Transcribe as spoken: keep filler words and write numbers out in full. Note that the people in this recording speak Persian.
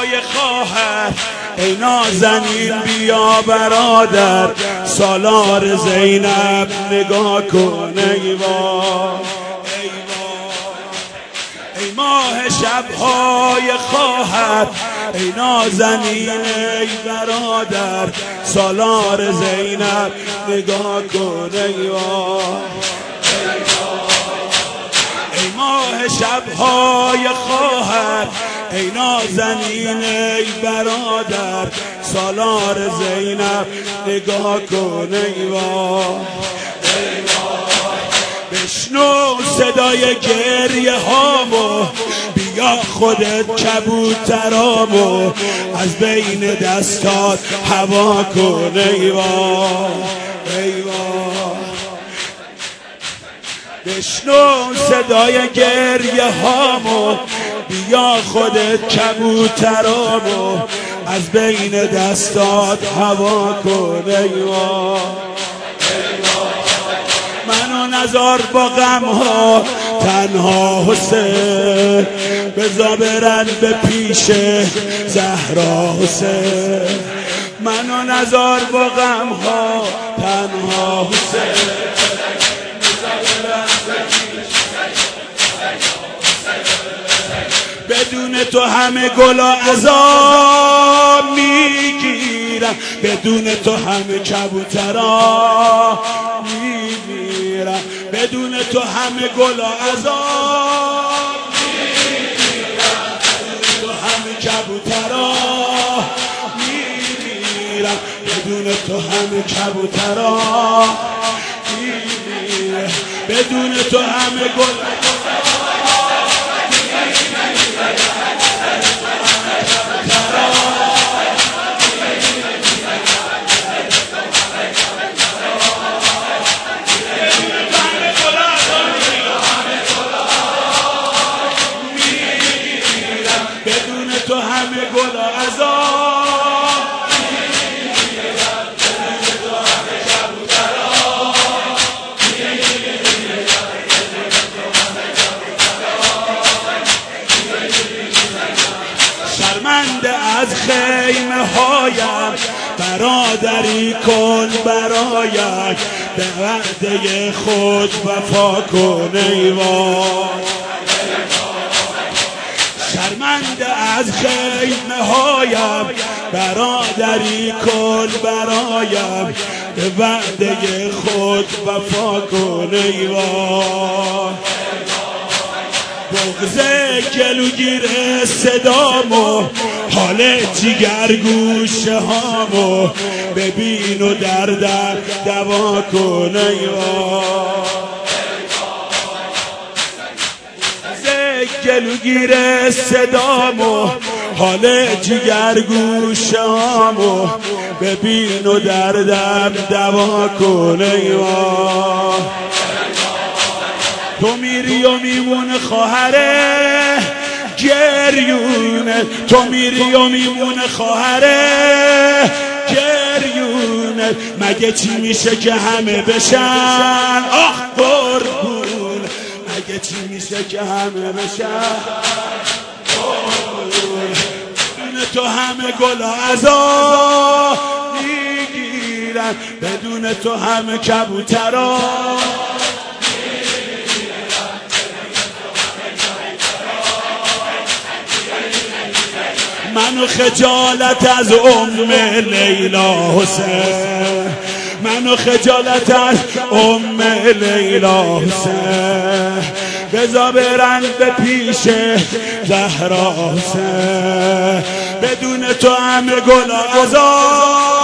شبهای خواهر ای نازنین بیا برادر، سالار زینب نگاه کن ای وای ای ماه شبهای خواهر ای نازنین ای برادر، سالار زینب نگاه کن ای وای ای ماه شبهای خواهر ای نازنین ای برادر، سالار زینب نگاه کن ای وای بشنو صدای گریه هامو، بیا خودت کبوترامو از بین دستات هوا کن ای وای ای وای بشنو صدای گریه هامو، بیا خودت کبوترامو از بین دستات هوا کن ای وای منو نزار با غم ها تنها حسین، بزا برن به پیش زهرا حسین. منو نزار با غم ها تنها حسین، بدون تو همه گلا عذاب میگیرم، بدون تو همه کبوترا میمیرم، بدون تو همه گلا عذاب میگیرم، بدون تو همه کبوترا میمیرم، بدون تو همه کبوترا میمیرم، بدون تو همه گلا تو همه گل عذاب میگیرم، تو همه کبوترا شرمنده از خیمه هایم، برادری کن برایم، به وعده خود وفا کن ای وای شرمنده از خیمه هایم، برادری کن برایم، به وعده خود وفا کن ای وای بغض گلوگیر صدامو، حال جگر گوشه هامو، ببین و دردم دوا کن ای وای گلوگیر صدامو، حال جگر گوشامو، ببین و دردم دوا کن ای وای تو میری و میمونه خواهره گریونه، تو میری و میمونه خواهره گریونه، مگه چی میشه که همه بشن آخ قربون، مگه چی میشه که همه بشن بدون تو همه گل عذاب میگیرن، بدون تو همه کبوترا منو خجالت از ام لیلا حسین، منو خجالت از ام لیلا حسین، بزا برن به پیش زهرا حسین، بدون تو همه گل عذاب